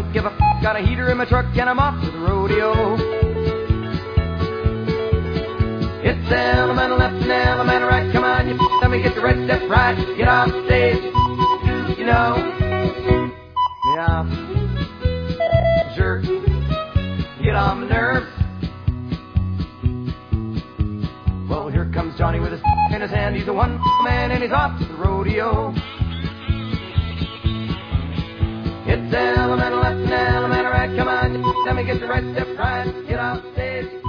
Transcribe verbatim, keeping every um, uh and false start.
don't give a f***. Got a heater in my truck and I'm off to the rodeo. It's elemental left and elemental right. Come on, you f***, let me get the right step right. Get off stage, you know. Yeah, sure. Get on my nerves. Well, here comes Johnny with his in his hand. He's a one man and he's off to the rodeo. It's elemental left and elemental right. Come on, let me get the right step right. Get off stage.